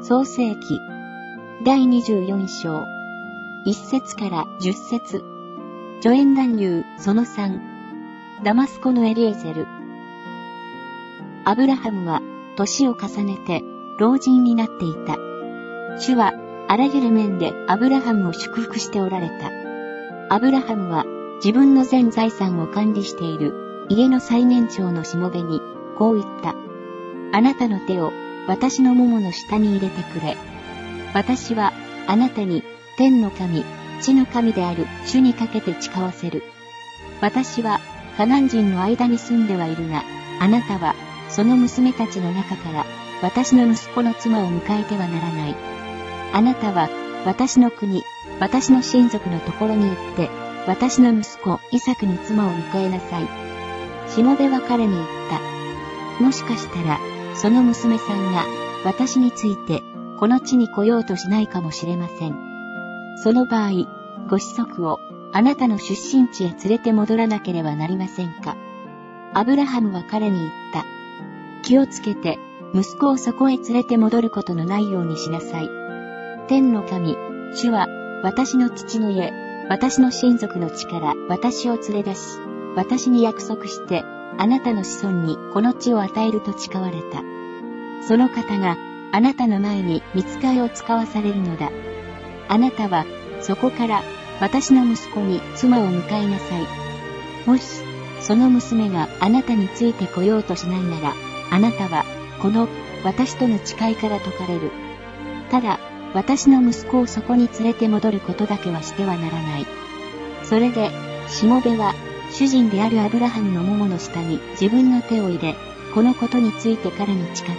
創世記第24章1節から10節。助演男優その3。ダマスコのエリエゼル。アブラハムは年を重ねて老人になっていた。主はあらゆる面でアブラハムを祝福しておられた。アブラハムは自分の全財産を管理している家の最年長のしもべにこう言った。あなたの手を私のももの下に入れてくれ。私はあなたに天の神、地の神である主にかけて誓わせる。私はカナン人の間に住んではいるが、あなたはその娘たちの中から私の息子の妻を迎えてはならない。あなたは私の国、私の親族のところに行って、私の息子イサクに妻を迎えなさい。しもべは彼に言った。もしかしたら、その娘さんが私についてこの地に来ようとしないかもしれません。その場合、ご子息をあなたの出身地へ連れて戻らなければなりませんか。アブラハムは彼に言った。気をつけて、息子をそこへ連れて戻ることのないようにしなさい。天の神、主は私の父の家、私の親族の地から私を連れ出し、私に約束して、あなたの子孫にこの地を与えると誓われた。その方があなたの前に御使いを使わされるのだ。あなたはそこから私の息子に妻を迎えなさい。もしその娘があなたについて来ようとしないなら、あなたはこの私との誓いから解かれる。ただ私の息子をそこに連れて戻ることだけはしてはならない。それでしもべは主人であるアブラハムのももの下に自分の手を入れ、このことについて彼に誓った。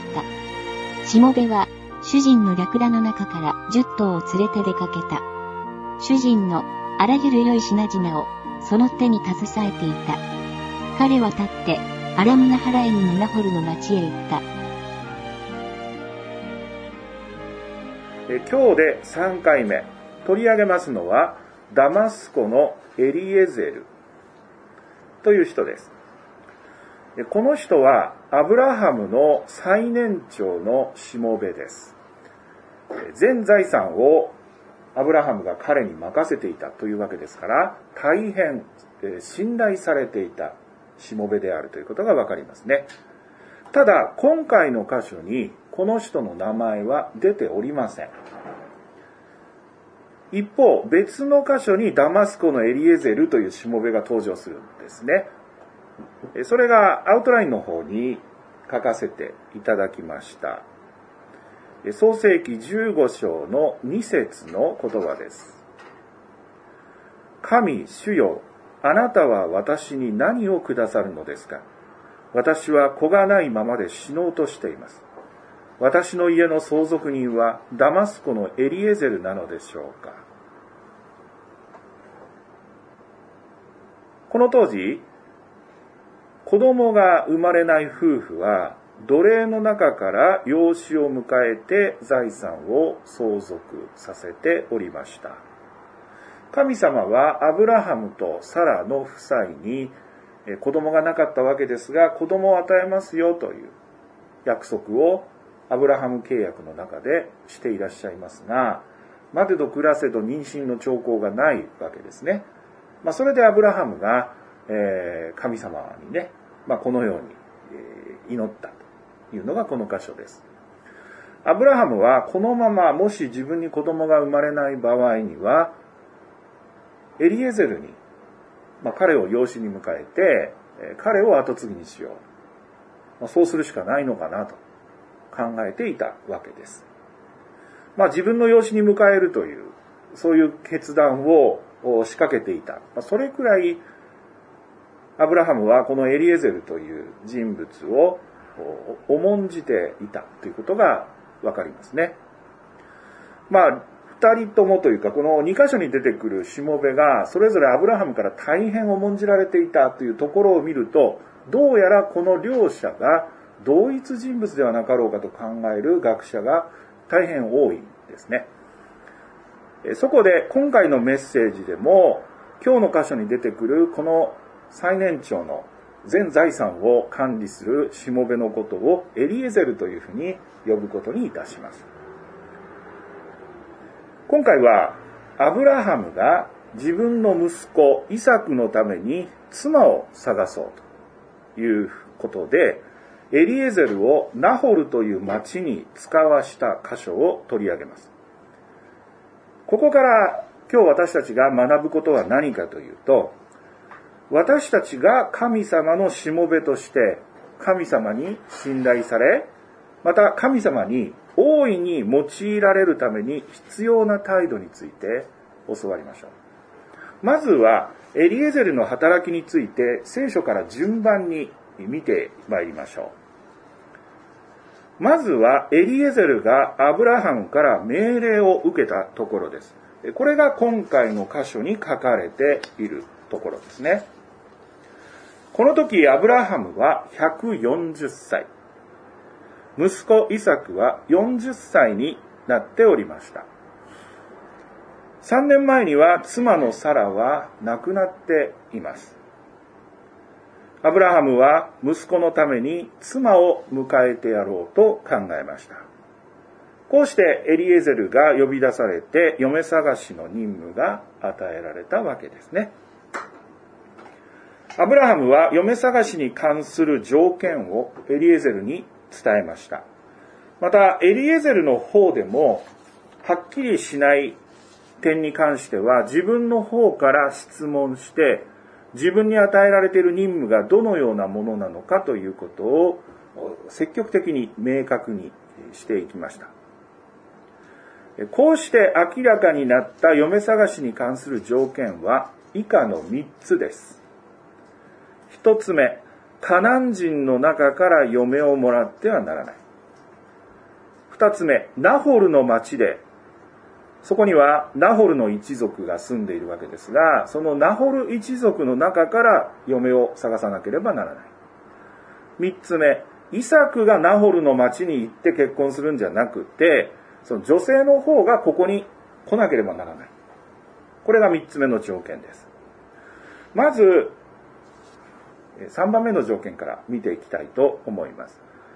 しもべは主人の略羅の中から10頭を連れて出かけた。主人のあらゆる良い品々をその手に携えていた。彼は立ってアラムナハライムのナホルの町へ行った。 今日で3回目取り上げますのはダマスコのエリエゼルという人です。この人はアブラハムの最年長のしもべです。全財産をアブラハムが彼に任せていたというわけですから、大変信頼されていたしもべであるということがわかりますね。ただ今回の箇所にこの人の名前は出ておりません。一方、別の箇所にダマスコのエリエゼルというしもべが登場するんですね。それがアウトラインの方に書かせていただきました。創世記15章の2節の言葉です。神主よ、あなたは私に何をくださるのですか。私は子がないままで死のうとしています。私の家の相続人はダマスコのエリエゼルなのでしょうか。この当時、子供が生まれない夫婦は奴隷の中から養子を迎えて財産を相続させておりました。神様はアブラハムとサラの夫妻に子供がなかったわけですが、子供を与えますよという約束をアブラハム契約の中でしていらっしゃいますが、待てど暮らせど妊娠の兆候がないわけですね。それでアブラハムが神様にね、このように祈ったというのがこの箇所です。アブラハムはこのままもし自分に子供が生まれない場合には、エリエゼルに、彼を養子に迎えて、彼を後継ぎにしよう。そうするしかないのかなと考えていたわけです。自分の養子に迎えるという、そういう決断を仕掛けていた。それくらい、アブラハムはこのエリエゼルという人物を重んじていたということがわかりますね。二人ともというか、この2箇所に出てくるしもべが、それぞれアブラハムから大変重んじられていたというところを見ると、どうやらこの両者が同一人物ではなかろうかと考える学者が大変多いんですね。そこで今回のメッセージでも、今日の箇所に出てくるこの最年長の全財産を管理するしもべのことをエリエゼルというふうに呼ぶことにいたします。 今回はアブラハムが自分の息子イサクのために妻を探そうということで、エリエゼルをナホルという町に使わした箇所を取り上げます。ここから今日私たちが学ぶことは何かというと、私たちが神様のしもべとして神様に信頼され、また神様に大いに用いられるために必要な態度について教わりましょう。まずはエリエゼルの働きについて聖書から順番に見てまいりましょう。まずはエリエゼルがアブラハムから命令を受けたところです。これが今回の箇所に書かれているところですね。この時アブラハムは140歳。息子イサクは40歳になっておりました。3年前には妻のサラは亡くなっています。アブラハムは息子のために妻を迎えてやろうと考えました。こうしてエリエゼルが呼び出されて嫁探しの任務が与えられたわけですね。アブラハムは嫁探しに関する条件をエリエゼルに伝えました。またエリエゼルの方でもはっきりしない点に関しては自分の方から質問して自分に与えられている任務がどのようなものなのかということを積極的に明確にしていきました。こうして明らかになった嫁探しに関する条件は以下の3つです。1つ目、カナン人の中から嫁をもらってはならない。2つ目、ナホルの町で、そこにはナホルの一族が住んでいるわけですが、そのナホル一族の中から嫁を探さなければならない。3つ目、イサクがナホルの町に行って結婚するんじゃなくて、その女性の方がここに来なければならない。これが3つ目の条件です。まず、3番目の条件から見ていきたいと思います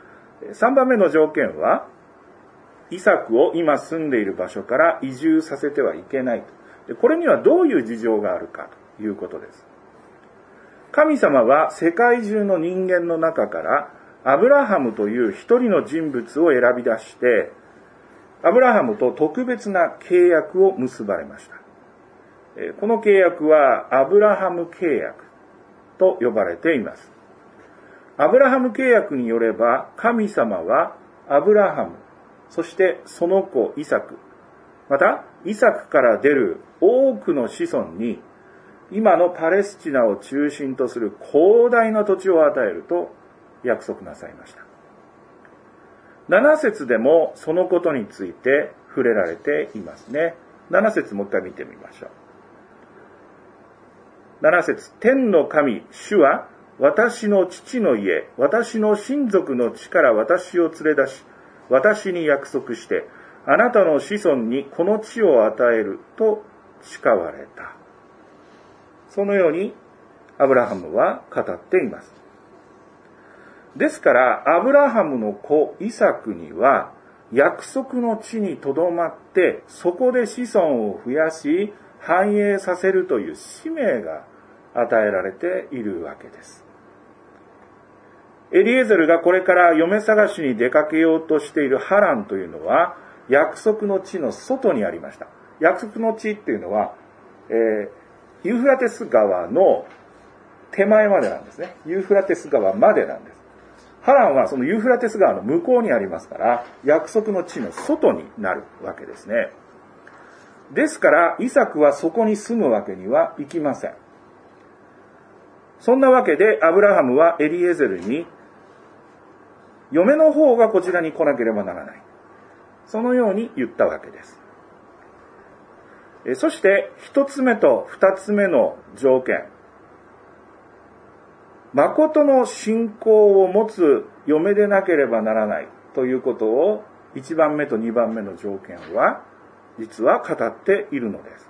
。3番目の条件は、イサクを今住んでいる場所から移住させてはいけないと。これにはどういう事情があるかということです。神様は世界中の人間の中からアブラハムという一人の人物を選び出して、アブラハムと特別な契約を結ばれました。この契約はアブラハム契約と呼ばれています。アブラハム契約によれば、神様はアブラハム、そしてその子イサク、またイサクから出る多くの子孫に、今のパレスチナを中心とする広大な土地を与えると約束なさいました。7節でもそのことについて触れられていますね。7節もう一回見てみましょう。7節、天の神、主は、私の父の家、私の親族の地から私を連れ出し、私に約束して、あなたの子孫にこの地を与えると誓われた。そのように、アブラハムは語っています。ですから、アブラハムの子イサクには、約束の地にとどまって、そこで子孫を増やし、繁栄させるという使命が与えられているわけです。エリエゼルがこれから嫁探しに出かけようとしているハランというのは、約束の地の外にありました。約束の地っていうのは、ユーフラテス川の手前までなんですね。ユーフラテス川までなんです。ハランはそのユーフラテス川の向こうにありますから、約束の地の外になるわけですね。ですから、イサクはそこに住むわけにはいきません。そんなわけで、アブラハムはエリエゼルに、嫁の方がこちらに来なければならない。そのように言ったわけです。そして、一つ目と二つ目の条件。誠の信仰を持つ嫁でなければならないということを、一番目と二番目の条件は、実は語っているのです。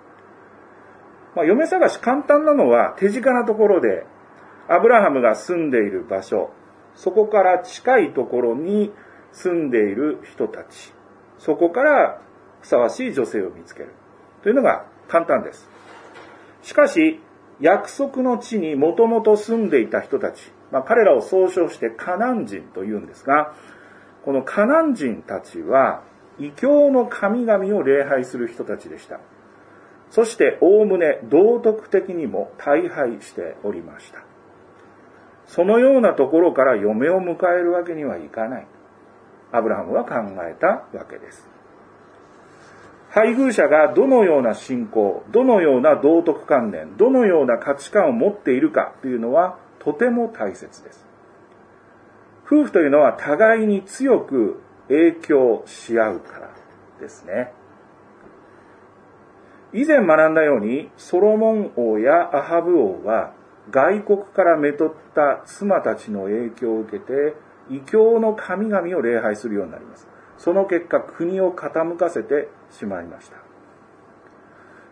嫁探し簡単なのは手近なところで、アブラハムが住んでいる場所、そこから近いところに住んでいる人たち、そこからふさわしい女性を見つけるというのが簡単です。しかし、約束の地にもともと住んでいた人たち、彼らを総称してカナン人というんですが、このカナン人たちは異教の神々を礼拝する人たちでした。そしておおむね道徳的にも大敗しておりました。そのようなところから嫁を迎えるわけにはいかない。アブラハムは考えたわけです。配偶者がどのような信仰、どのような道徳観念、どのような価値観を持っているかというのはとても大切です。夫婦というのは互いに強く影響し合うからですね。以前学んだように、ソロモン王やアハブ王は外国からめとった妻たちの影響を受けて異教の神々を礼拝するようになります。その結果、国を傾かせてしまいました。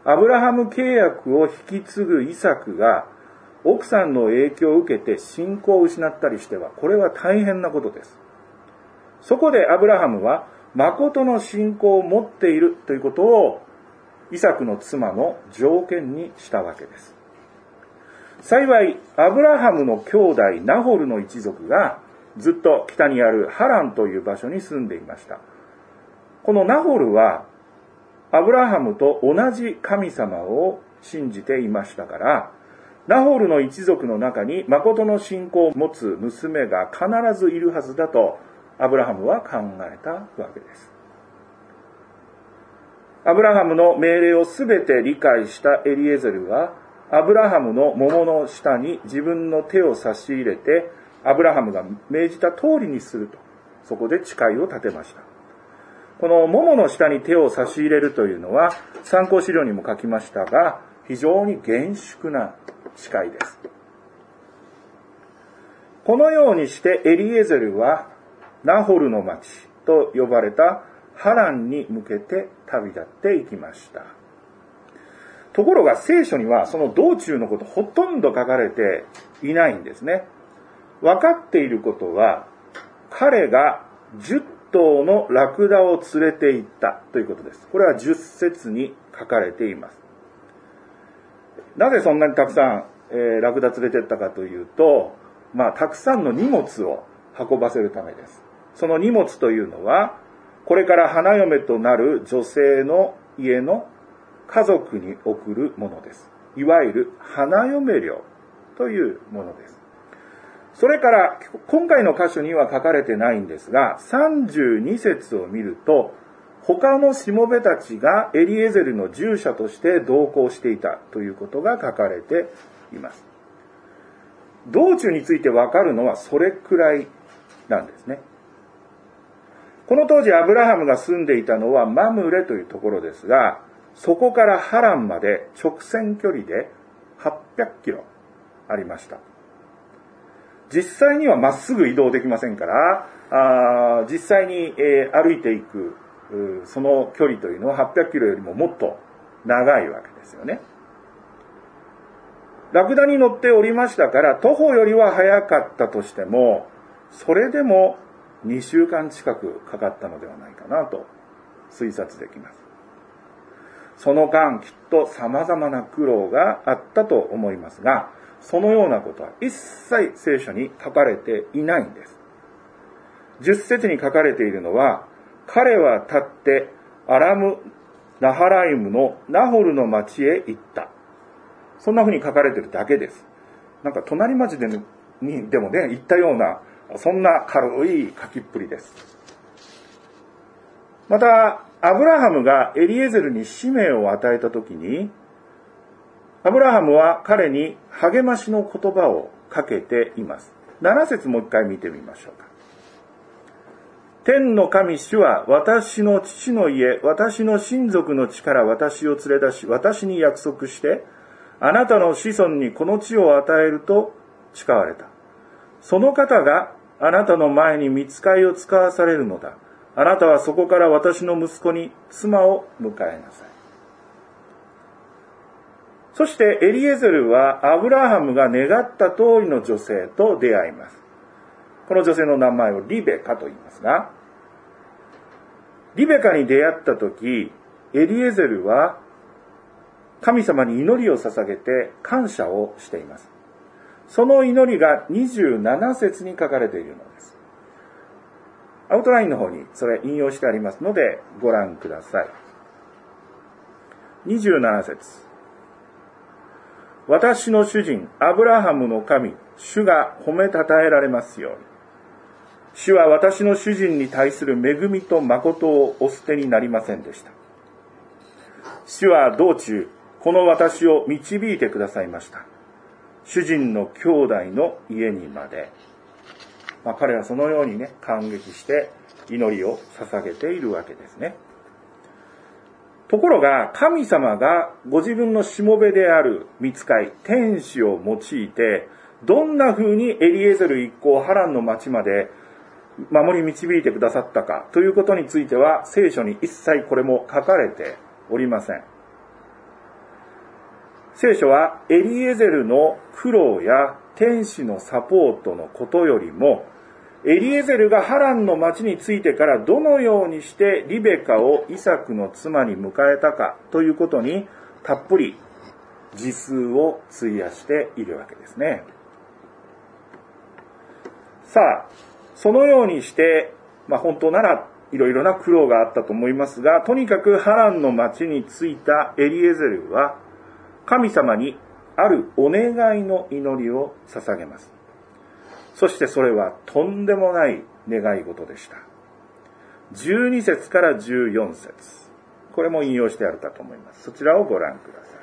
アブラハム契約を引き継ぐイサクが奥さんの影響を受けて信仰を失ったりしては、これは大変なことです。そこでアブラハムは誠の信仰を持っているということをイサクの妻の条件にしたわけです。幸い、アブラハムの兄弟ナホルの一族がずっと北にあるハランという場所に住んでいました。このナホルはアブラハムと同じ神様を信じていましたから、ナホルの一族の中に誠の信仰を持つ娘が必ずいるはずだとアブラハムは考えたわけです。アブラハムの命令をすべて理解したエリエゼルは、アブラハムの桃の下に自分の手を差し入れて、アブラハムが命じた通りにすると、そこで誓いを立てました。この桃の下に手を差し入れるというのは、参考資料にも書きましたが、非常に厳粛な誓いです。このようにしてエリエゼルは、ナホルの町と呼ばれたハランに向けて旅立っていきました。ところが聖書にはその道中のことほとんど書かれていないんですね。分かっていることは、彼が10頭のラクダを連れて行ったということです。これは10節に書かれています。なぜそんなにたくさん、ラクダ連れて行ったかというと、たくさんの荷物を運ばせるためです。その荷物というのは、これから花嫁となる女性の家の家族に送るものです。いわゆる花嫁料というものです。それから今回の箇所には書かれてないんですが、32節を見ると、他のしもべたちがエリエゼルの従者として同行していたということが書かれています。道中についてわかるのはそれくらいなんですね。この当時アブラハムが住んでいたのはマムレというところですが、そこからハランまで直線距離で800キロありました。実際にはまっすぐ移動できませんから、実際に歩いていくその距離というのは800キロよりももっと長いわけですよね。ラクダに乗っておりましたから、徒歩よりは早かったとしても、それでも2週間近くかかったのではないかなと推察できます。その間、きっと様々な苦労があったと思いますが、そのようなことは一切聖書に書かれていないんです。10節に書かれているのは、彼は立ってアラム・ナハライムのナホルの町へ行った。そんな風に書かれているだけです。なんか隣町でもね、行ったような、そんな軽い書きっぷりです。また、アブラハムがエリエゼルに使命を与えたときに、アブラハムは彼に励ましの言葉をかけています。7節もう一回見てみましょうか。天の神主は私の父の家、私の親族の地から私を連れ出し、私に約束して、あなたの子孫にこの地を与えると誓われた。その方があなたの前に御使いを使わされるのだ。あなたはそこから私の息子に妻を迎えなさい。そしてエリエゼルはアブラハムが願った通りの女性と出会います。この女性の名前をリベカと言いますが、 リベカに出会った時、エリエゼルは神様に祈りを捧げて感謝をしています。その祈りが27節に書かれているのです。アウトラインの方にそれ引用してありますのでご覧ください。27節。私の主人アブラハムの神、主が褒めたたえられますように。主は私の主人に対する恵みと誠をお捨てになりませんでした。主は道中、この私を導いてくださいました。主人の兄弟の家にまで。彼はそのようにね、感激して祈りを捧げているわけですね。ところが、神様がご自分のしもべである御使い、天使を用いて、どんな風にエリエゼル一行ハランの町まで守り導いてくださったかということについては、聖書に一切これも書かれておりません。聖書はエリエゼルの苦労や天使のサポートのことよりも、エリエゼルがハランの町に着いてからどのようにしてリベカをイサクの妻に迎えたかということにたっぷり時数を費やしているわけですね。さあ、そのようにして、本当ならいろいろな苦労があったと思いますが、とにかくハランの町に着いたエリエゼルは神様にあるお願いの祈りを捧げます。そしてそれはとんでもない願い事でした。12節から14節。これも引用してあるかと思います。そちらをご覧ください。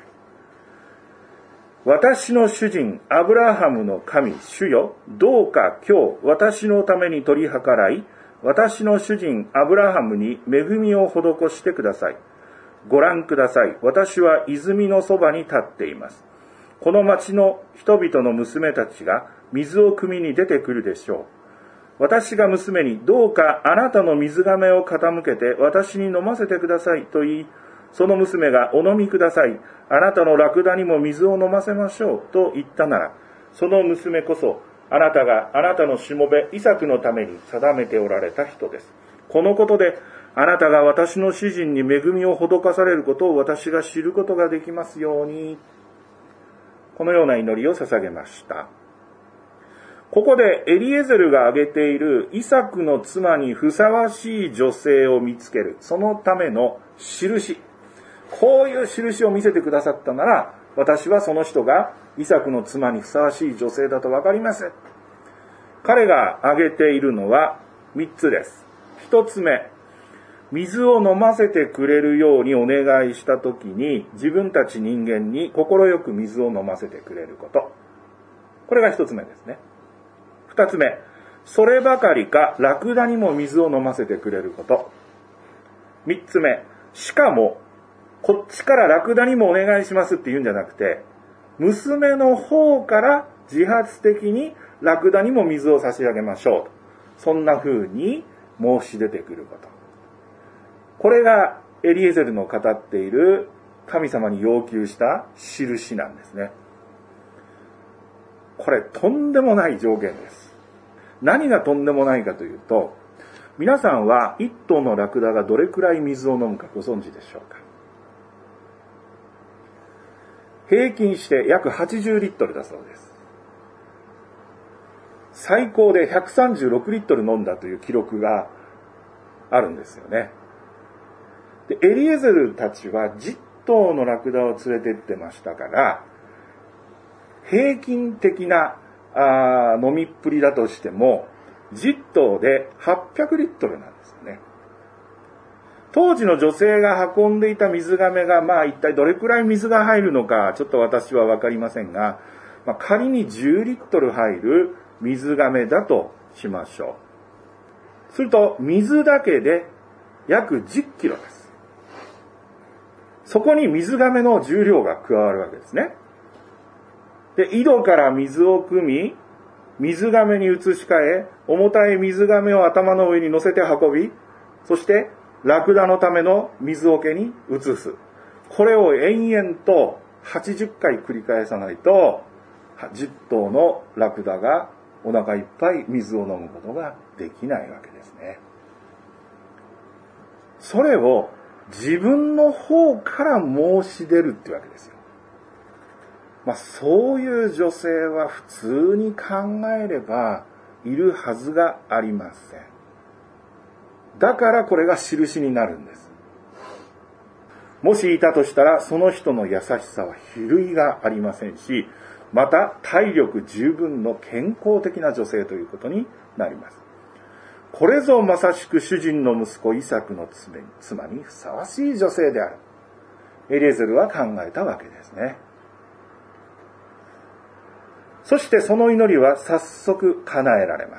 私の主人アブラハムの神主よ、どうか今日私のために取り計らい、私の主人アブラハムに恵みを施してください。ご覧ください。私は泉のそばに立っています。この町の人々の娘たちが水を汲みに出てくるでしょう。私が娘に、どうかあなたの水がめを傾けて私に飲ませてくださいと言い、その娘がお飲みください。あなたのラクダにも水を飲ませましょうと言ったなら、その娘こそあなたがあなたのしもべイサクのために定めておられた人です。このことであなたが私の主人に恵みを施されることを私が知ることができますように。このような祈りを捧げました。ここでエリエゼルが挙げているイサクの妻にふさわしい女性を見つける、そのための印。こういう印を見せてくださったなら、私はその人がイサクの妻にふさわしい女性だとわかります。彼が挙げているのは3つです。1つ目、水を飲ませてくれるようにお願いしたときに、自分たち人間に快く水を飲ませてくれること。これが1つ目ですね。2つ目、そればかりかラクダにも水を飲ませてくれること。3つ目、しかもこっちからラクダにもお願いしますって言うんじゃなくて、娘の方から自発的にラクダにも水を差し上げましょうと。そんな風に申し出てくること。これがエリエゼルの語っている神様に要求した印なんですね。これとんでもない条件です。何がとんでもないかというと、皆さんは一頭のラクダがどれくらい水を飲むかご存知でしょうか。平均して約80リットルだそうです。最高で136リットル飲んだという記録があるんですよね。で、エリエゼルたちは10頭のラクダを連れて行ってましたから、平均的な飲みっぷりだとしても、10頭で800リットルなんですよね。当時の女性が運んでいた水がめが、一体どれくらい水が入るのか、ちょっと私はわかりませんが、仮に10リットル入る水がめだとしましょう。すると、水だけで約10キロです。そこに水がめの重量が加わるわけですね。で、井戸から水を汲み、水がめに移し替え、重たい水がめを頭の上に乗せて運び、そしてラクダのための水桶に移す。これを延々と80回繰り返さないと、10頭のラクダがお腹いっぱい水を飲むことができないわけですね。 それを自分の方から申し出るってわけですよ。そういう女性は普通に考えればいるはずがありません。だからこれが印になるんです。もしいたとしたら、その人の優しさは比類がありませんし、また体力十分の健康的な女性ということになります。これぞまさしく主人の息子イサクの妻にふさわしい女性である。エリエゼルは考えたわけですね。そしてその祈りは早速叶えられます。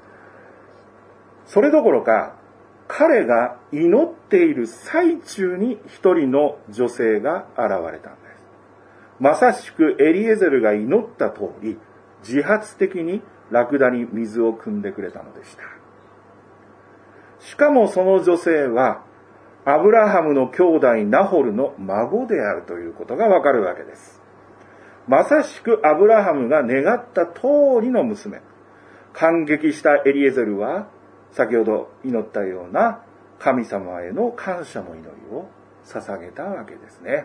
それどころか、彼が祈っている最中に一人の女性が現れたんです。まさしくエリエゼルが祈った通り、自発的にラクダに水を汲んでくれたのでした。しかもその女性は、アブラハムの兄弟ナホルの孫であるということがわかるわけです。まさしくアブラハムが願った通りの娘。感激したエリエゼルは、先ほど祈ったような神様への感謝の祈りを捧げたわけですね。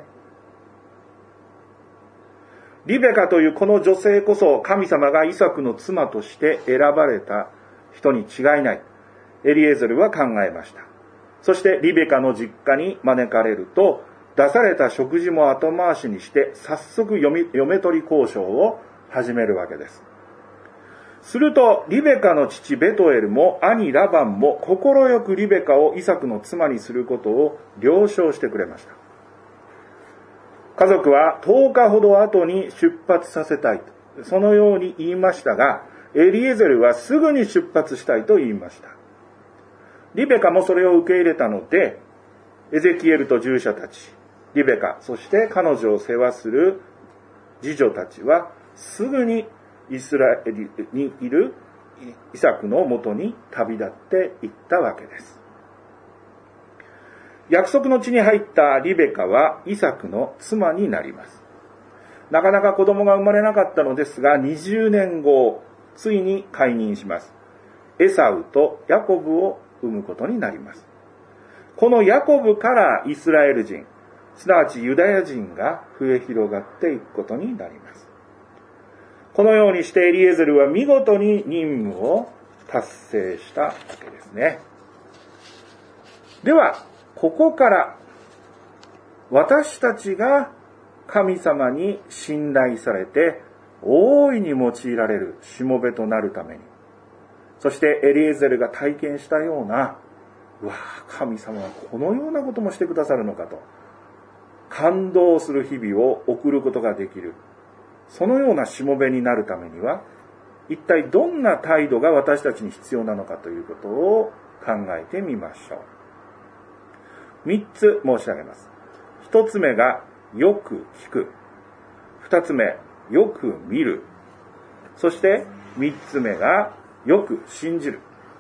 リベカというこの女性こそ神様がイサクの妻として選ばれた人に違いない。エリエゼルは考えました。そしてリベカの実家に招かれると、出された食事も後回しにして早速嫁取り交渉を始めるわけです。するとリベカの父ベトエルも兄ラバンも快くリベカをイサクの妻にすることを了承してくれました。家族は10日ほど後に出発させたいと、そのように言いましたが、エリエゼルはすぐに出発したいと言いました。リベカもそれを受け入れたので、エゼキエルと従者たち、リベカ、そして彼女を世話する次女たちはすぐにイスラエルにいるイサクのもとに旅立っていったわけです。約束の地に入ったリベカはイサクの妻になります。なかなか子供が生まれなかったのですが、20年後、ついに解任します。エサウとヤコブを産むことになります。このヤコブからイスラエル人、すなわちユダヤ人が増え広がっていくことになります。このようにしてエリエゼルは見事に任務を達成したわけですね。では、ここから私たちが神様に信頼されて大いに用いられるしもべとなるために、そしてエリエゼルが体験したような、神様はこのようなこともしてくださるのかと感動する日々を送ることができる、そのようなしもべになるためには一体どんな態度が私たちに必要なのかということを考えてみましょう。3つ申し上げます。1つ目がよく聞く。2つ目、よく見る。そして3つ目がよく信じる。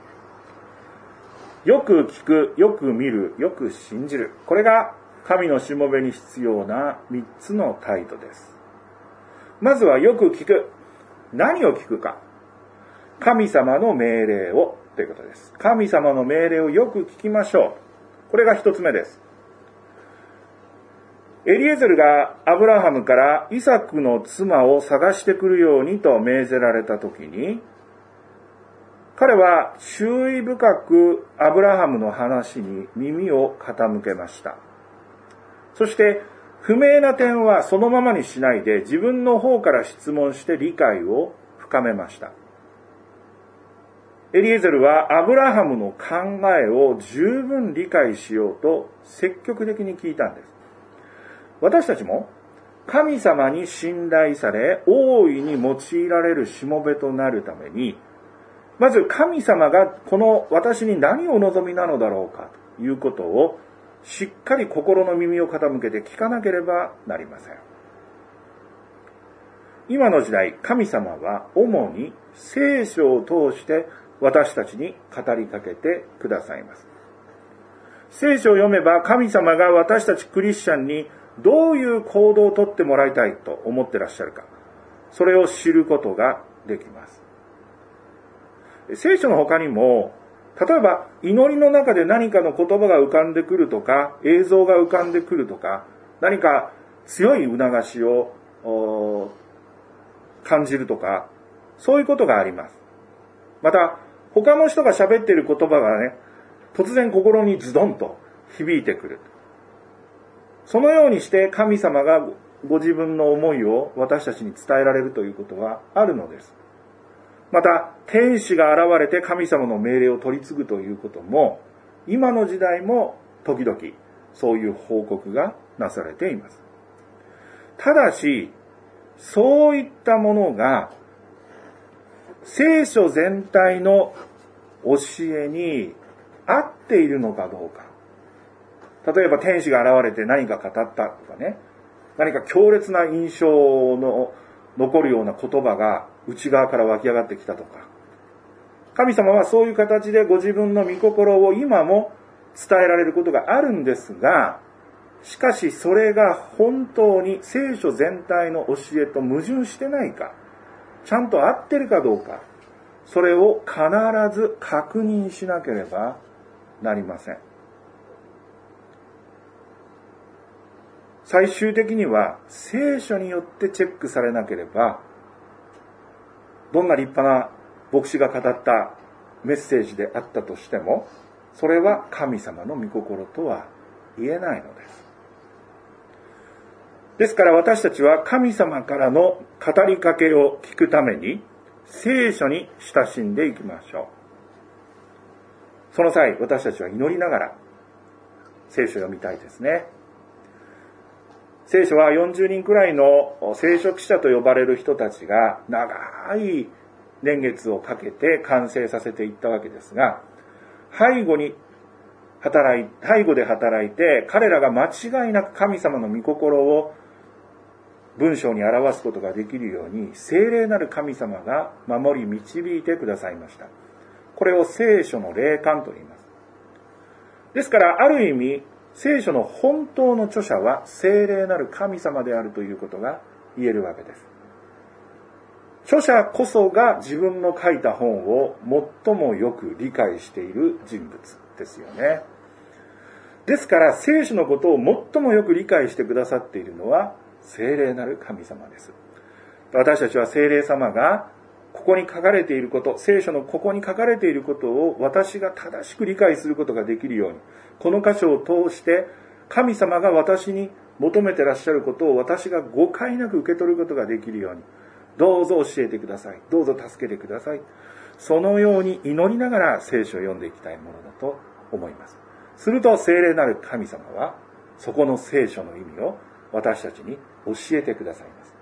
よく聞く、よく見る、よく信じる。これが神のしもべに必要な3つの態度です。まずはよく聞く。何を聞くか。神様の命令をということです。神様の命令をよく聞きましょう。これが1つ目です。エリエゼルがアブラハムからイサクの妻を探してくるようにと命ぜられたときに、彼は注意深くアブラハムの話に耳を傾けました。そして不明な点はそのままにしないで自分の方から質問して理解を深めました。エリエゼルはアブラハムの考えを十分理解しようと積極的に聞いたんです。私たちも神様に信頼され大いに用いられるしもべとなるために、まず神様がこの私に何をお望みなのだろうかということをしっかり心の耳を傾けて聞かなければなりません。今の時代、神様は主に聖書を通して私たちに語りかけてくださいます。聖書を読めば神様が私たちクリスチャンにどういう行動をとってもらいたいと思ってらっしゃるか、それを知ることができます。聖書の他にも例えば、祈りの中で何かの言葉が浮かんでくるとか、映像が浮かんでくるとか、何か強い促しを感じるとか、そういうことがあります。また、他の人が喋っている言葉がね、突然心にズドンと響いてくる。そのようにして神様がご自分の思いを私たちに伝えられるということはあるのです。また、天使が現れて神様の命令を取り継ぐということも、今の時代も時々そういう報告がなされています。ただし、そういったものが聖書全体の教えに合っているのかどうか。例えば天使が現れて何か語ったとかね、何か強烈な印象の残るような言葉が内側から湧き上がってきたとか、神様はそういう形でご自分の御心を今も伝えられることがあるんですが、しかしそれが本当に聖書全体の教えと矛盾してないか、ちゃんと合ってるかどうか、それを必ず確認しなければなりません。最終的には聖書によってチェックされなければ、どんな立派な牧師が語ったメッセージであったとしても、それは神様の御心とは言えないのです。ですから私たちは神様からの語りかけを聞くために聖書に親しんでいきましょう。その際、私たちは祈りながら聖書を読みたいですね。聖書は40人くらいの聖書記者と呼ばれる人たちが長い年月をかけて完成させていったわけですが、背後で働いて彼らが間違いなく神様の御心を文章に表すことができるように聖霊なる神様が守り導いてくださいました。これを聖書の霊感と言います。ですからある意味聖書の本当の著者は聖霊なる神様であるということが言えるわけです。著者こそが自分の書いた本を最もよく理解している人物ですよね。ですから聖書のことを最もよく理解してくださっているのは聖霊なる神様です。私たちは聖霊様がここに書かれていること、聖書のここに書かれていることを私が正しく理解することができるように、この箇所を通して神様が私に求めてらっしゃることを私が誤解なく受け取ることができるように、どうぞ教えてください。どうぞ助けてください。そのように祈りながら聖書を読んでいきたいものだと思います。すると聖霊なる神様はそこの聖書の意味を私たちに教えてくださいます。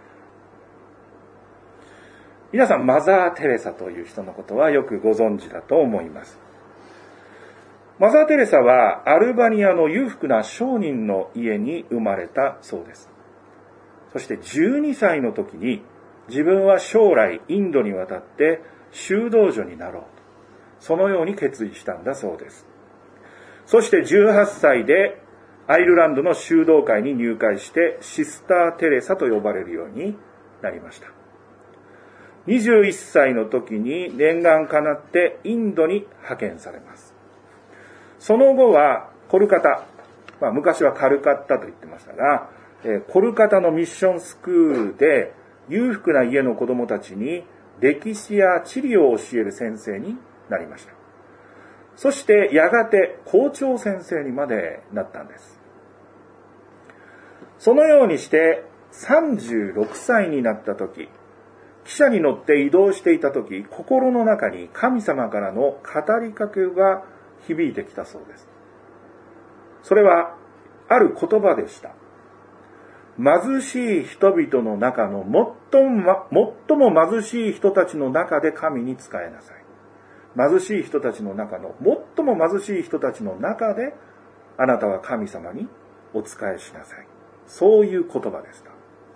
皆さん、マザー・テレサという人のことはよくご存知だと思います。マザー・テレサはアルバニアの裕福な商人の家に生まれたそうです。そして12歳の時に自分は将来インドに渡って修道女になろうと、そのように決意したんだそうです。そして18歳でアイルランドの修道会に入会してシスター・テレサと呼ばれるようになりました。21歳の時に念願かなってインドに派遣されます。その後はコルカタ、昔はカルカッタと言ってましたが、コルカタのミッションスクールで裕福な家の子供たちに歴史や地理を教える先生になりました。そしてやがて校長先生にまでなったんです。そのようにして36歳になった時、汽車に乗って移動していた時、心の中に神様からの語りかけが響いてきたそうです。それはある言葉でした。貧しい人々の中の最も貧しい人たちの中で神に仕えなさい。貧しい人たちの中の最も貧しい人たちの中であなたは神様にお仕えしなさい。そういう言葉でした。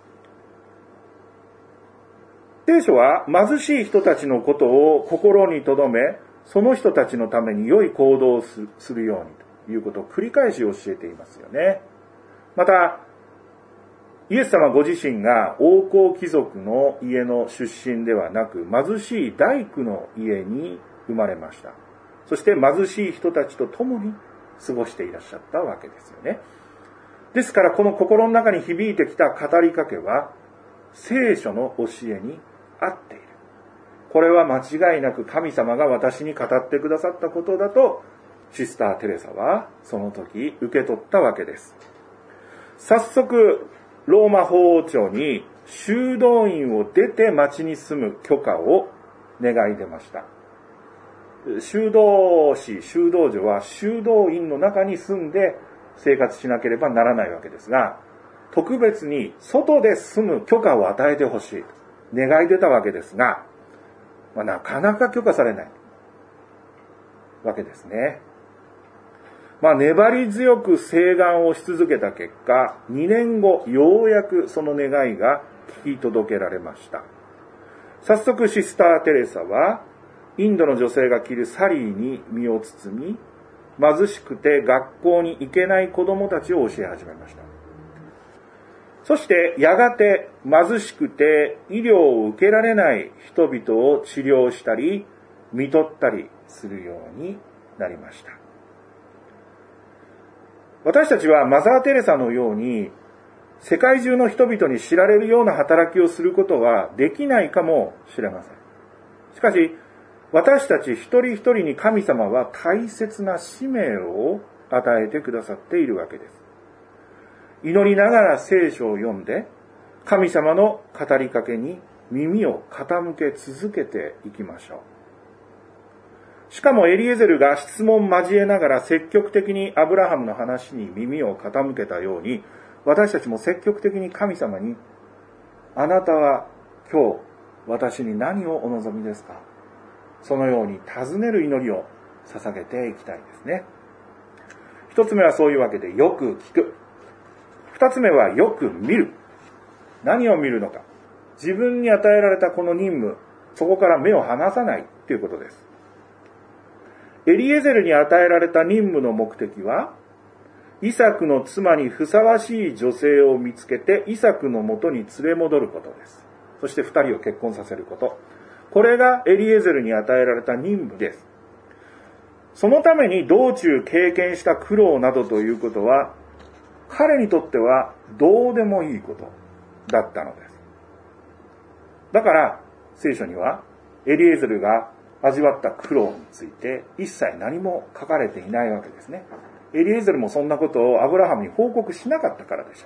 聖書は貧しい人たちのことを心に留め、その人たちのために良い行動をするようにということを繰り返し教えていますよね。また、イエス様ご自身が王侯貴族の家の出身ではなく、貧しい大工の家に生まれました。 そして貧しい人たちと共に過ごしていらっしゃったわけですよね。ですからこの心の中に響いてきた語りかけは聖書の教えに合っている。これは間違いなく神様が私に語ってくださったことだとシスター・テレサはその時受け取ったわけです。早速ローマ法王朝に修道院を出て町に住む許可を願い出ました。修道士、修道女は修道院の中に住んで生活しなければならないわけですが、特別に外で住む許可を与えてほしいと願い出たわけですが、なかなか許可されないわけですね。粘り強く請願をし続けた結果、2年後、ようやくその願いが聞き届けられました。早速シスター・テレサは、インドの女性が着るサリーに身を包み、貧しくて学校に行けない子供たちを教え始めました。そしてやがて貧しくて医療を受けられない人々を治療したり、看取ったりするようになりました。私たちはマザー・テレサのように世界中の人々に知られるような働きをすることはできないかもしれません。しかし私たち一人一人に神様は大切な使命を与えてくださっているわけです。祈りながら聖書を読んで神様の語りかけに耳を傾け続けていきましょう。しかもエリエゼルが質問交えながら積極的にアブラハムの話に耳を傾けたように、私たちも積極的に神様に、あなたは今日私に何をお望みですか？そのように尋ねる祈りを捧げていきたいですね。一つ目はそういうわけでよく聞く。二つ目はよく見る。何を見るのか。自分に与えられたこの任務、そこから目を離さないということです。エリエゼルに与えられた任務の目的は、イサクの妻にふさわしい女性を見つけてイサクのもとに連れ戻ることです。そして二人を結婚させること。これがエリエゼルに与えられた任務です。そのために道中経験した苦労などということは、彼にとってはどうでもいいことだったのです。だから聖書にはエリエゼルが味わった苦労について一切何も書かれていないわけですね。エリエゼルもそんなことをアブラハムに報告しなかったからでしょ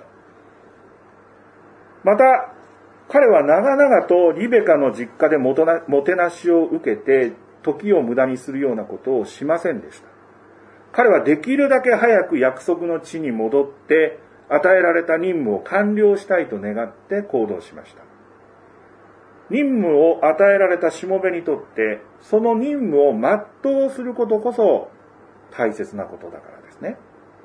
う。また彼は長々とリベカの実家でもてなしを受けて時を無駄にするようなことをしませんでした。彼はできるだけ早く約束の地に戻って与えられた任務を完了したいと願って行動しました。任務を与えられたしもべにとってその任務を全うすることこそ大切なことだからですね。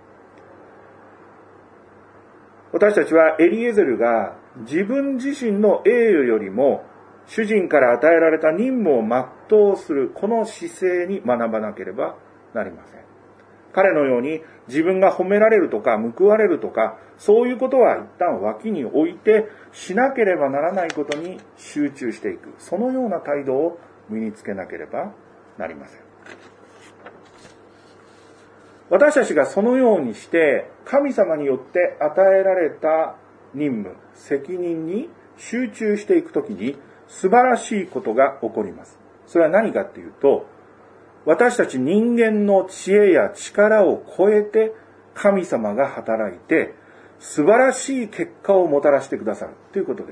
私たちはエリエゼルが自分自身の栄誉よりも主人から与えられた任務を全うするこの姿勢に学ばなければなりません。彼のように自分が褒められるとか報われるとかそういうことは一旦脇に置いてしなければならないことに集中していく、そのような態度を身につけなければなりません。私たちがそのようにして神様によって与えられた任務、責任に集中していくときに素晴らしいことが起こります。それは何かっていうと、私たち人間の知恵や力を超えて神様が働いて素晴らしい結果をもたらしてくださるということです。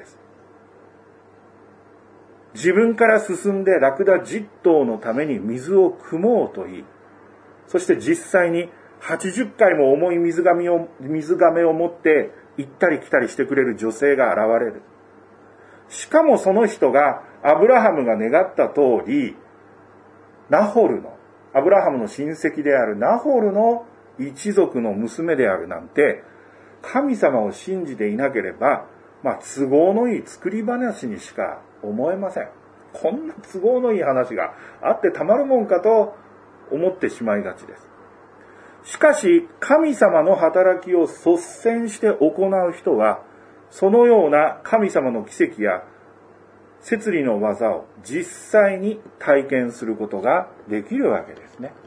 自分から進んでラクダ10頭のために水を汲もうといい、そして実際に80回も重い水がめを持って行ったり来たりしてくれる女性が現れる。しかもその人がアブラハムが願った通り、アブラハムの親戚であるナホルの一族の娘であるなんて、神様を信じていなければ、都合のいい作り話にしか思えません。こんな都合のいい話があってたまるもんかと思ってしまいがちです。しかし、神様の働きを率先して行う人は、そのような神様の奇跡や摂理の技を実際に体験することができるわけですね。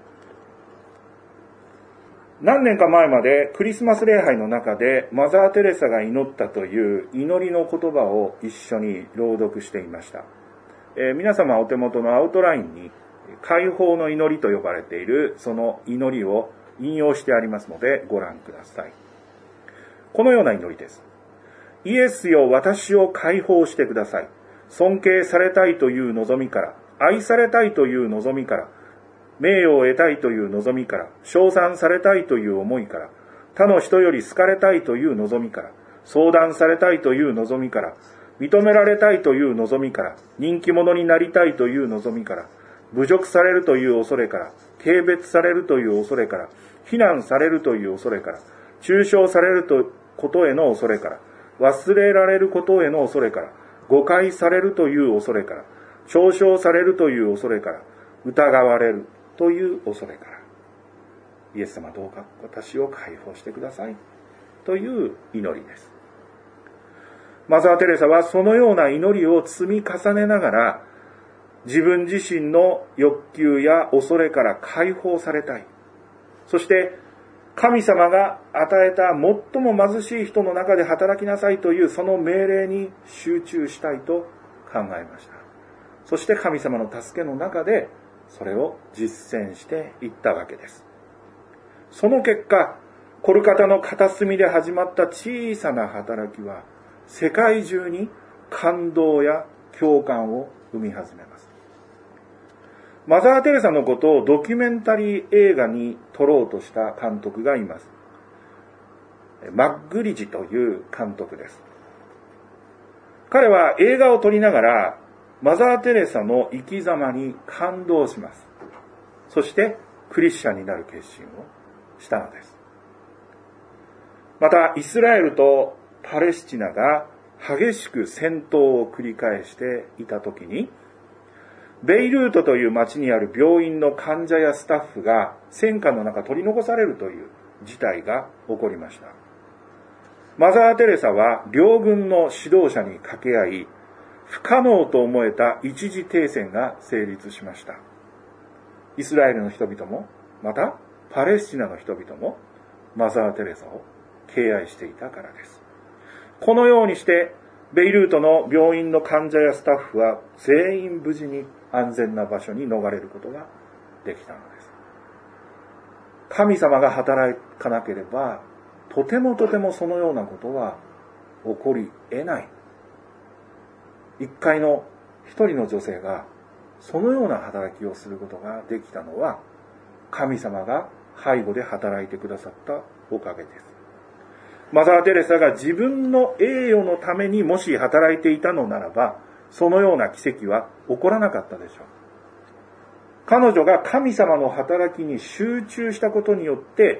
何年か前までクリスマス礼拝の中でマザー・テレサが祈ったという祈りの言葉を一緒に朗読していました。皆様お手元のアウトラインに解放の祈りと呼ばれているその祈りを引用してありますのでご覧ください。このような祈りです。イエスよ、私を解放してください。尊敬されたいという望みから、愛されたいという望みから、名誉を得たいという望みから、称賛されたいという思いから、他の人より好かれたいという望みから、相談されたいという望みから、認められたいという望みから、人気者になりたいという望みから、侮辱されるという恐れから、軽蔑されるという恐れから、非難されるという恐れから、中傷されることへの恐れから、忘れられることへの恐れから、誤解されるという恐れから、嘲笑されるという恐れから、疑われるという恐れから、イエス様どうか私を解放してくださいという祈りです。マザー・テレサはそのような祈りを積み重ねながら、自分自身の欲求や恐れから解放されたい。そして神様が与えた最も貧しい人の中で働きなさいというその命令に集中したいと考えました。そして神様の助けの中でそれを実践していったわけです。その結果、コルカタの片隅で始まった小さな働きは世界中に感動や共感を生み始めます。マザー・テレサのことをドキュメンタリー映画に撮ろうとした監督がいます。マッグリジという監督です。彼は映画を撮りながらマザー・テレサの生き様に感動します。そしてクリスチャンになる決心をしたのです。またイスラエルとパレスチナが激しく戦闘を繰り返していた時に、ベイルートという町にある病院の患者やスタッフが戦火の中取り残されるという事態が起こりました。マザー・テレサは両軍の指導者に掛け合い、不可能と思えた一時停戦が成立しました。イスラエルの人々も、またパレスチナの人々もマザー・テレサを敬愛していたからです。このようにしてベイルートの病院の患者やスタッフは全員無事に安全な場所に逃れることができたのです。神様が働かなければとてもそのようなことは起こり得ない。一人の女性がそのような働きをすることができたのは神様が背後で働いてくださったおかげです。マザー・テレサが自分の栄誉のためにもし働いていたのならば、そのような奇跡は起こらなかったでしょう。彼女が神様の働きに集中したことによって、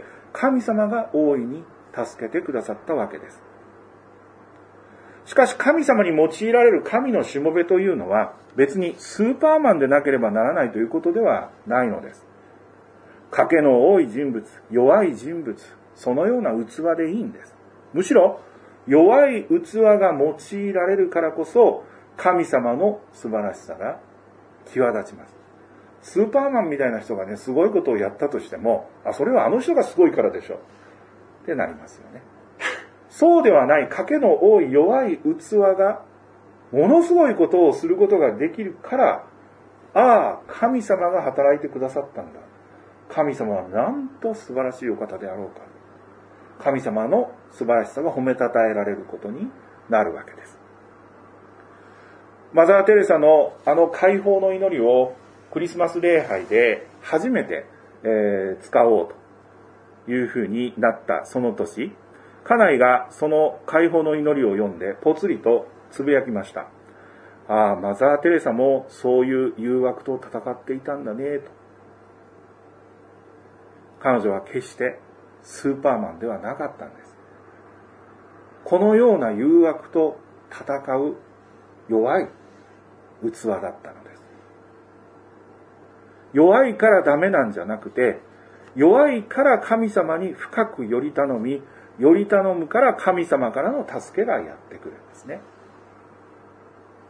神様が大いに助けてくださったわけです。しかし神様に用いられる神のしもべというのは、別にスーパーマンでなければならないということではないのです。賭けの多い人物、弱い人物、そのような器でいいんです。むしろ弱い器が用いられるからこそ神様の素晴らしさが際立ちます。スーパーマンみたいな人がね、すごいことをやったとしても、それはあの人がすごいからでしょってなりますよね。そうではない、賭けの多い弱い器がものすごいことをすることができるから、神様が働いてくださったんだ。神様はなんと素晴らしいお方であろうか。神様の素晴らしさが褒めたたえられることになるわけです。マザー・テレサの解放の祈りをクリスマス礼拝で初めて、使おうというふうになったその年、家内がその解放の祈りを読んでぽつりとつぶやきました。マザー・テレサもそういう誘惑と戦っていたんだねと。彼女は決してスーパーマンではなかったんです。このような誘惑と戦う弱い器だったのです。弱いからダメなんじゃなくて、弱いから神様に深くより頼み、より頼むから神様からの助けがやってくるんですね。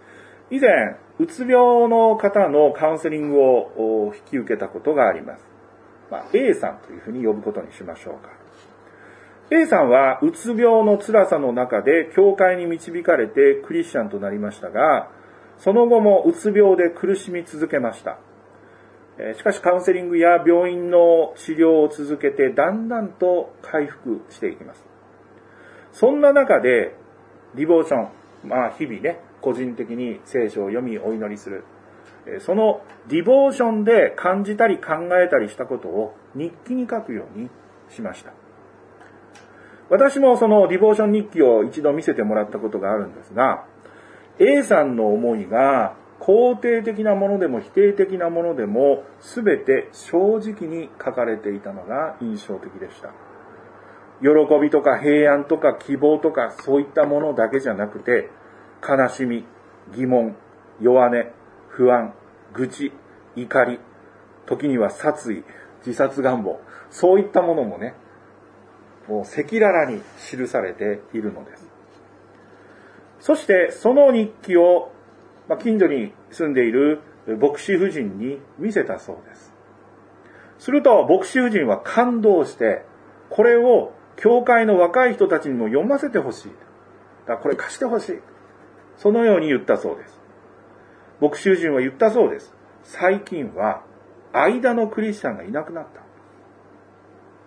以前、うつ病の方のカウンセリングを引き受けたことがあります。A さんというふうに呼ぶことにしましょうか。A さんはうつ病の辛さの中で教会に導かれてクリスチャンとなりましたが、その後もうつ病で苦しみ続けました。しかしカウンセリングや病院の治療を続けてだんだんと回復していきます。そんな中でディボーション、日々ね、個人的に聖書を読みお祈りする。そのディボーションで感じたり考えたりしたことを日記に書くようにしました。私もそのディボーション日記を一度見せてもらったことがあるんですが、A さんの思いが肯定的なものでも否定的なものでも全て正直に書かれていたのが印象的でした。喜びとか平安とか希望とかそういったものだけじゃなくて、悲しみ、疑問、弱音、不安、愚痴、怒り、時には殺意、自殺願望、そういったものもね、もう赤裸々に記されているのです。そしてその日記を近所に住んでいる牧師夫人に見せたそうです。すると牧師夫人は感動して、これを教会の若い人たちにも読ませてほしい。だからこれ貸してほしい。そのように言ったそうです。牧師夫人は言ったそうです。最近は間のクリスチャンがいなくなった。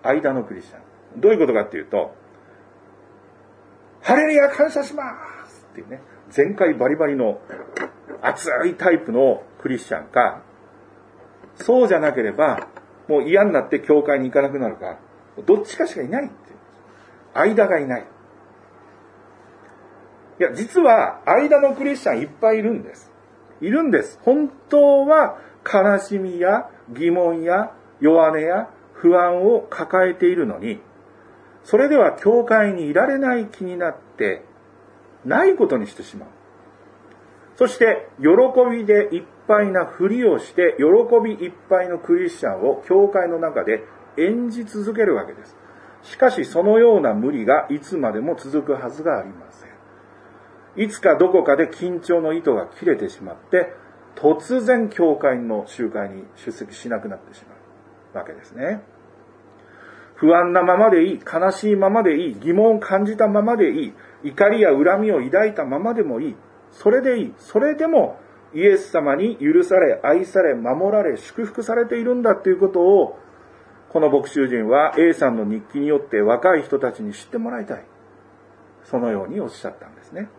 間のクリスチャン。どういうことかっていうと、ハレルヤ感謝しますっていうね、全開バリバリの熱いタイプのクリスチャンか、そうじゃなければもう嫌になって教会に行かなくなるか、どっちかしかいないっていう。間がいない。いや、実は間のクリスチャンいっぱいいるんです。いるんです。本当は悲しみや疑問や弱音や不安を抱えているのに、それでは教会にいられない気になってないことにしてしまう。そして喜びでいっぱいなふりをして喜びいっぱいのクリスチャンを教会の中で演じ続けるわけです。しかしそのような無理がいつまでも続くはずがありません。いつかどこかで緊張の糸が切れてしまって突然教会の集会に出席しなくなってしまうわけですね。不安なままでいい、悲しいままでいい、疑問を感じたままでいい、怒りや恨みを抱いたままでもいい、それでいい。それでもイエス様に許され、愛され、守られ、祝福されているんだということを、この牧師夫人は A さんの日記によって若い人たちに知ってもらいたい。そのようにおっしゃったんですね。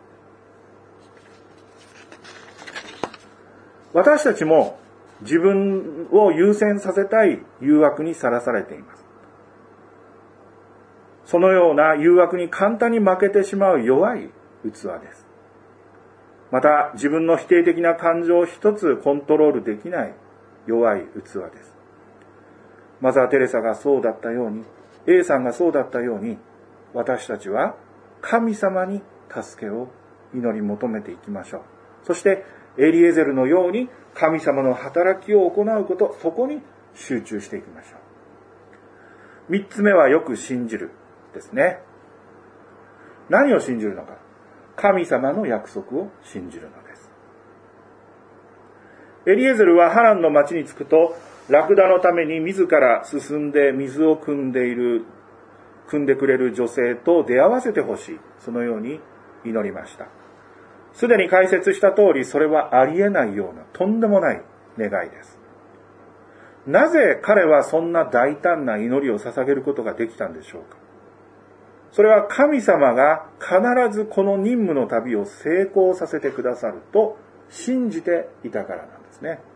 私たちも自分を優先させたい誘惑にさらされています。そのような誘惑に簡単に負けてしまう弱い器です。また自分の否定的な感情を一つコントロールできない弱い器です。マザー・テレサがそうだったように、A さんがそうだったように、私たちは神様に助けを祈り求めていきましょう。そしてエリエゼルのように神様の働きを行うこと、そこに集中していきましょう。三つ目はよく信じるですね。何を信じるのか。神様の約束を信じるのです。エリエゼルはハランの町に着くと、ラクダのために自ら進んで水を汲んでくれる女性と出会わせてほしい。そのように祈りました。すでに解説した通り、それはありえないようなとんでもない願いです。なぜ彼はそんな大胆な祈りを捧げることができたんでしょうか。それは神様が必ずこの任務の旅を成功させてくださると信じていたからなんですね。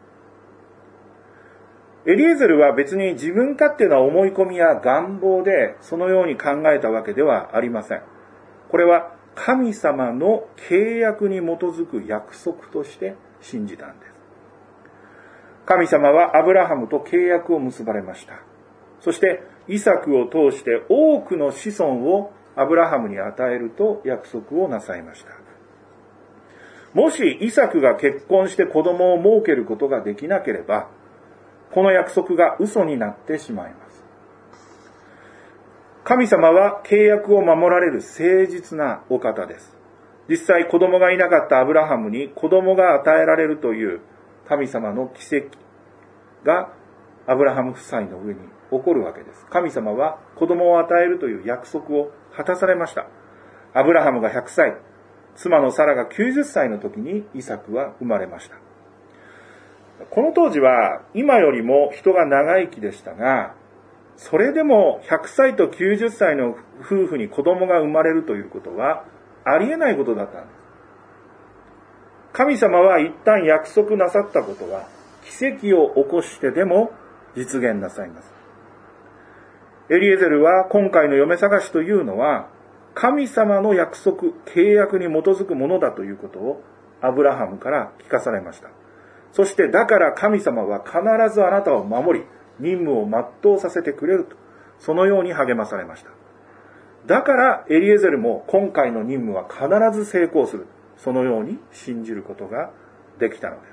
エリエゼルは別に自分勝手な思い込みや願望でそのように考えたわけではありません。これは神様の契約に基づく約束として信じたんです。神様はアブラハムと契約を結ばれました。そしてイサクを通して多くの子孫をアブラハムに与えると約束をなさいました。もしイサクが結婚して子供を設けることができなければ、この約束が嘘になってしまいます。神様は契約を守られる誠実なお方です。 実際子供がいなかったアブラハムに子供が与えられるという神様の奇跡がアブラハム夫妻の上に起こるわけです。神様は子供を与えるという約束を果たされました。アブラハムが100歳、妻のサラが90歳の時にイサクは生まれました。この当時は今よりも人が長生きでしたが、それでも100歳と90歳の夫婦に子供が生まれるということはありえないことだったんです。神様は一旦約束なさったことは奇跡を起こしてでも実現なさいます。エリエゼルは今回の嫁探しというのは神様の約束、契約に基づくものだということをアブラハムから聞かされました。そしてだから神様は必ずあなたを守り、任務を全うさせてくれると、そのように励まされました。だからエリエゼルも今回の任務は必ず成功する、そのように信じることができたのです。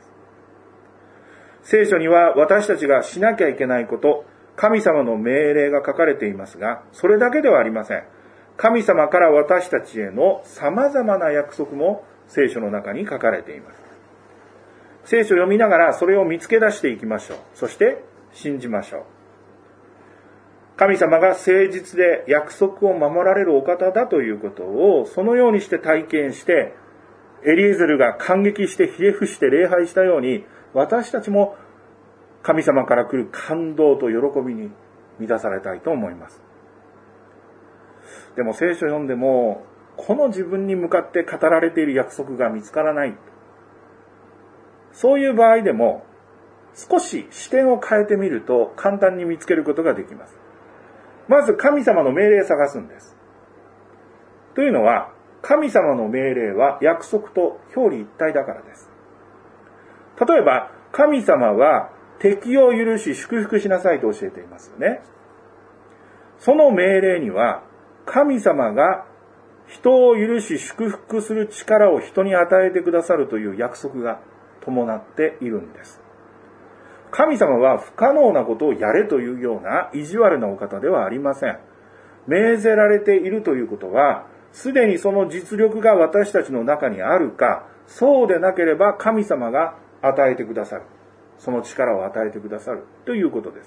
聖書には私たちがしなきゃいけないこと、神様の命令が書かれていますが、それだけではありません。神様から私たちへの様々な約束も聖書の中に書かれています。聖書を読みながらそれを見つけ出していきましょう。そして信じましょう。神様が誠実で約束を守られるお方だということをそのようにして体験して、エリエゼルが感激してひれ伏して礼拝したように、私たちも神様から来る感動と喜びに満たされたいと思います。でも聖書を読んでも、この自分に向かって語られている約束が見つからない。そういう場合でも、少し視点を変えてみると簡単に見つけることができます。まず神様の命令を探すんです。というのは、神様の命令は約束と表裏一体だからです。例えば、神様は敵を許し祝福しなさいと教えていますよね。その命令には、神様が人を許し祝福する力を人に与えてくださるという約束が伴っているんです。神様は不可能なことをやれというような意地悪なお方ではありません。命ぜられているということは、すでにその実力が私たちの中にあるか、そうでなければ神様が与えてくださる。その力を与えてくださるということです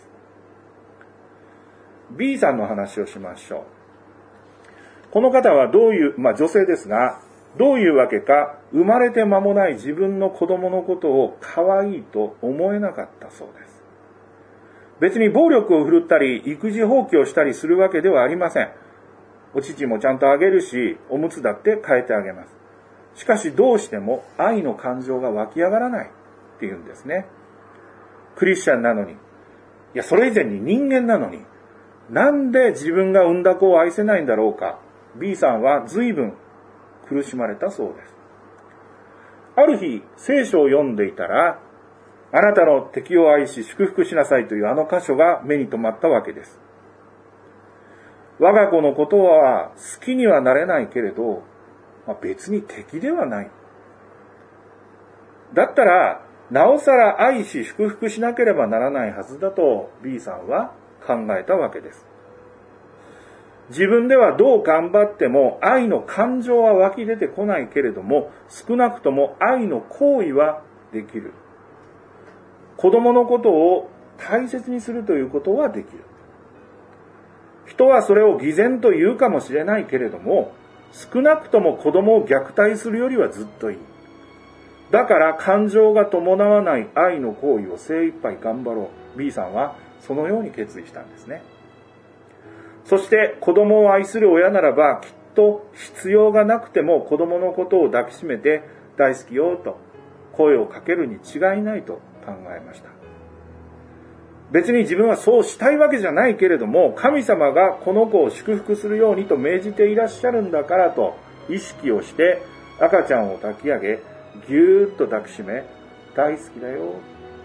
。B さんの話をしましょう。この方はどういう、女性ですが、どういうわけか、生まれて間もない自分の子供のことを可愛いと思えなかったそうです。別に暴力を振るったり、育児放棄をしたりするわけではありません。お乳もちゃんとあげるし、おむつだって変えてあげます。しかしどうしても愛の感情が湧き上がらないっていうんですね。クリスチャンなのに、それ以前に人間なのに、なんで自分が産んだ子を愛せないんだろうか。B さんは随分苦しまれたそうです。ある日、聖書を読んでいたら、あなたの敵を愛し祝福しなさいというあの箇所が目に留まったわけです。我が子のことは好きにはなれないけれど、別に敵ではない。だったら、なおさら愛し祝福しなければならないはずだと B さんは考えたわけです。自分ではどう頑張っても愛の感情は湧き出てこないけれども、少なくとも愛の行為はできる。子供のことを大切にするということはできる。人はそれを偽善と言うかもしれないけれども、少なくとも子供を虐待するよりはずっといい。だから感情が伴わない愛の行為を精一杯頑張ろう。B さんはそのように決意したんですね。そして子供を愛する親ならばきっと必要がなくても子供のことを抱きしめて大好きよと声をかけるに違いないと考えました。別に自分はそうしたいわけじゃないけれども、神様がこの子を祝福するようにと命じていらっしゃるんだからと意識をして赤ちゃんを抱き上げ、ぎゅーっと抱きしめ、大好きだよ。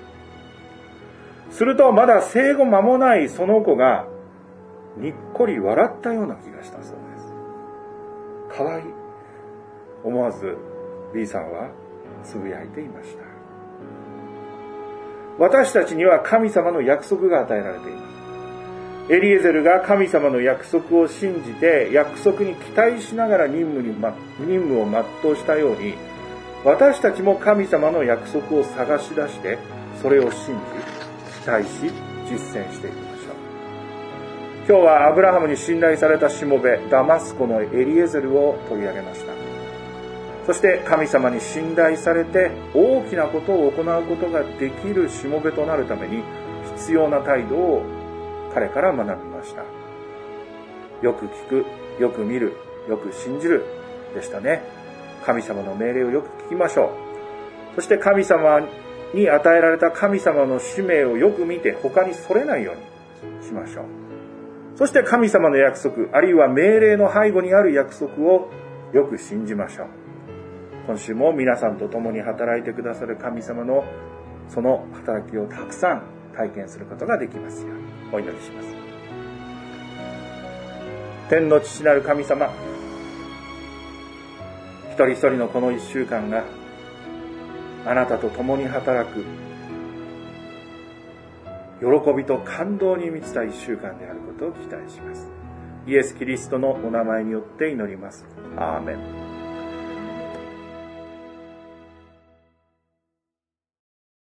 するとまだ生後間もないその子がにっこり笑ったような気がしたそうです。かわいい。思わず B さんはつぶやいていました。私たちには神様の約束が与えられています。 エリエゼルが神様の約束を信じて約束に期待しながら任務を全うしたように、私たちも神様の約束を探し出してそれを信じ、期待し、実践していきましょう。今日はアブラハムに信頼されたしもべダマスコのエリエゼルを取り上げました。そして神様に信頼されて大きなことを行うことができるしもべとなるために必要な態度を彼から学びました。よく聞く、よく見る、よく信じるでしたね。神様の命令をよく聞きましょう。そして神様に与えられた神様の使命をよく見て他にそれないようにしましょう。そして神様の約束、あるいは命令の背後にある約束をよく信じましょう。今週も皆さんと共に働いてくださる神様のその働きをたくさん体験することができますようにお祈りします。天の父なる神様、一人一人のこの一週間があなたと共に働く喜びと感動に満ちた一週間であることを期待します。イエス・キリストのお名前によって祈ります。アーメン。